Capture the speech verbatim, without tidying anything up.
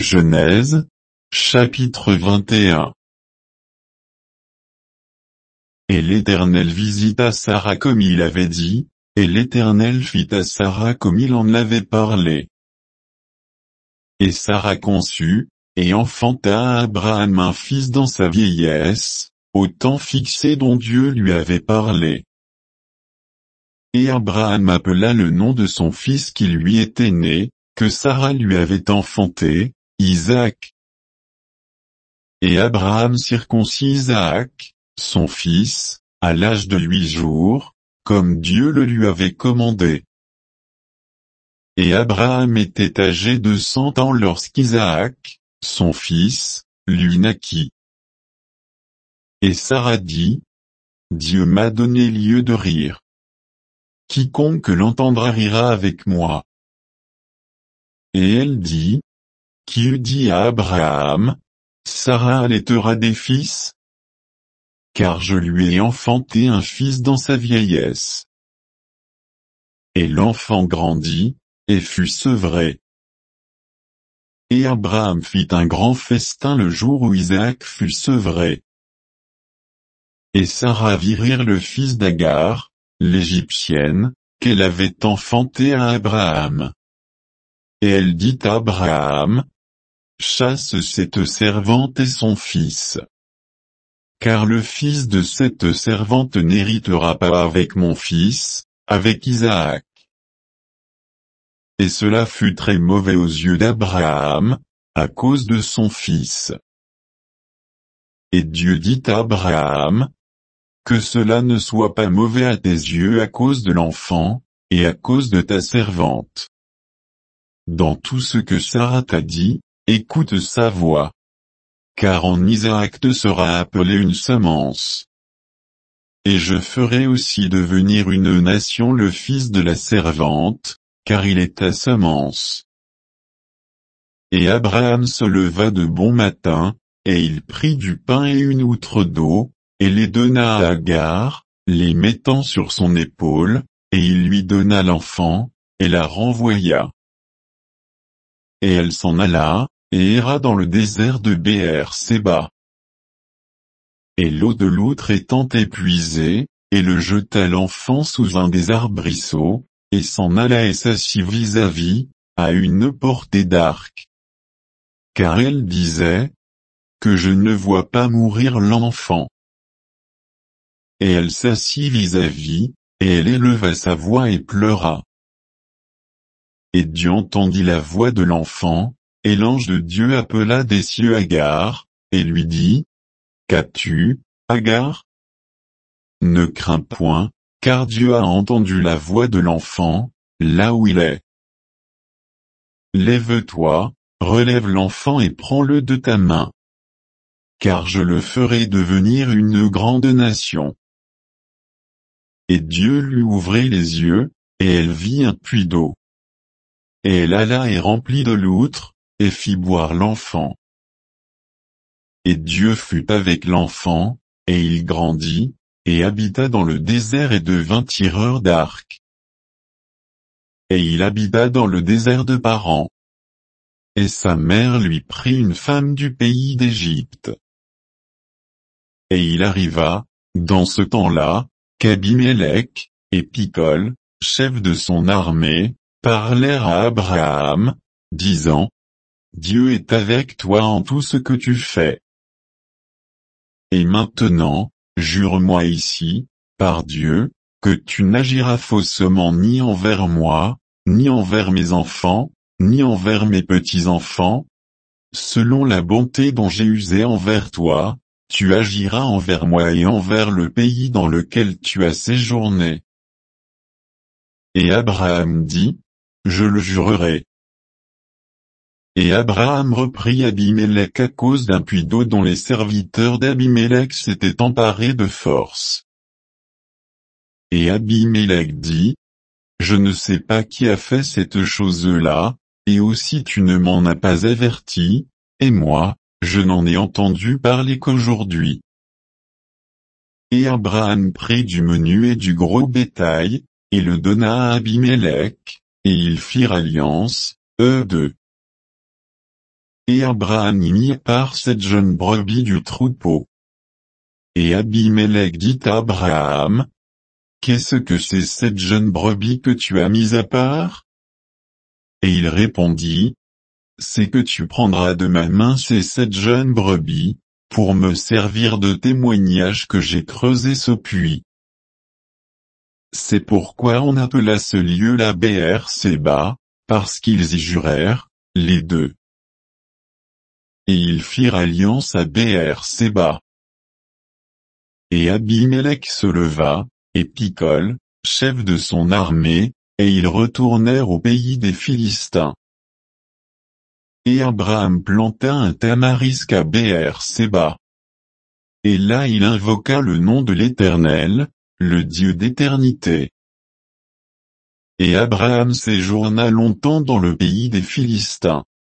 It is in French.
Genèse, chapitre vingt et un. Et l'Éternel visita Sarah comme il avait dit, et l'Éternel fit à Sarah comme il en avait parlé. Et Sarah conçut, et enfanta à Abraham un fils dans sa vieillesse, au temps fixé dont Dieu lui avait parlé. Et Abraham appela le nom de son fils qui lui était né, que Sarah lui avait enfanté, Isaac. Et Abraham circoncit Isaac, son fils, à l'âge de huit jours, comme Dieu le lui avait commandé. Et Abraham était âgé de cent ans lorsqu'Isaac, son fils, lui naquit. Et Sarah dit, Dieu m'a donné lieu de rire. Quiconque l'entendra rira avec moi. Et elle dit, qui eût dit à Abraham, Sarah allaitera des fils? Car je lui ai enfanté un fils dans sa vieillesse. Et l'enfant grandit, et fut sevré. Et Abraham fit un grand festin le jour où Isaac fut sevré. Et Sarah vit rire le fils d'Agar, l'Égyptienne, qu'elle avait enfanté à Abraham. Et elle dit à Abraham, chasse cette servante et son fils. Car le fils de cette servante n'héritera pas avec mon fils, avec Isaac. Et cela fut très mauvais aux yeux d'Abraham, à cause de son fils. Et Dieu dit à Abraham, que cela ne soit pas mauvais à tes yeux à cause de l'enfant, et à cause de ta servante. Dans tout ce que Sarah t'a dit, écoute sa voix. Car en Isaac te sera appelé une semence. Et je ferai aussi devenir une nation le fils de la servante, car il est ta semence. Et Abraham se leva de bon matin, et il prit du pain et une outre d'eau, et les donna à Agar, les mettant sur son épaule, et il lui donna l'enfant, et la renvoya. Et elle s'en alla, et erra dans le désert de Béer-Séba. Et l'eau de l'outre étant épuisée, elle jeta l'enfant sous un des arbrisseaux, et s'en alla et s'assit vis-à-vis, à une portée d'arc. Car elle disait, que je ne vois pas mourir l'enfant. Et elle s'assit vis-à-vis, et elle éleva sa voix et pleura. Et Dieu entendit la voix de l'enfant, et l'ange de Dieu appela des cieux Agar, et lui dit, qu'as-tu, Agar? Ne crains point, car Dieu a entendu la voix de l'enfant, là où il est. Lève-toi, relève l'enfant et prends-le de ta main. Car je le ferai devenir une grande nation. Et Dieu lui ouvrit les yeux, et elle vit un puits d'eau. Et elle alla et remplit de l'outre, et fit boire l'enfant. Et Dieu fut avec l'enfant, et il grandit, et habita dans le désert et devint tireur d'arc. Et il habita dans le désert de Paran. Et sa mère lui prit une femme du pays d'Égypte. Et il arriva, dans ce temps-là, qu'Abimélec, et Picol, chef de son armée, parlèrent à Abraham, disant, Dieu est avec toi en tout ce que tu fais. Et maintenant, jure-moi ici, par Dieu, que tu n'agiras faussement ni envers moi, ni envers mes enfants, ni envers mes petits-enfants. Selon la bonté dont j'ai usé envers toi, tu agiras envers moi et envers le pays dans lequel tu as séjourné. Et Abraham dit, je le jurerai. Et Abraham reprit Abimélec à cause d'un puits d'eau dont les serviteurs d'Abimélec s'étaient emparés de force. Et Abimélec dit, je ne sais pas qui a fait cette chose-là, et aussi tu ne m'en as pas averti, et moi, je n'en ai entendu parler qu'aujourd'hui. Et Abraham prit du menu et du gros bétail, et le donna à Abimélec, et ils firent alliance, eux deux. Et Abraham y mit à part sept jeunes brebis du troupeau. Et Abimélec dit à Abraham, qu'est-ce que ces sept jeunes brebis que tu as mis à part? Et il répondit, c'est que tu prendras de ma main ces sept jeunes brebis, pour me servir de témoignage que j'ai creusé ce puits. C'est pourquoi on appela ce lieu la Béer-Séba, parce qu'ils y jurèrent, les deux. Et ils firent alliance à Béer-Séba. Et Abimélec se leva, et Picol, chef de son armée, et ils retournèrent au pays des Philistins. Et Abraham planta un tamarisque à Béer-Séba. Et là il invoqua le nom de l'Éternel, le Dieu d'éternité. Et Abraham séjourna longtemps dans le pays des Philistins.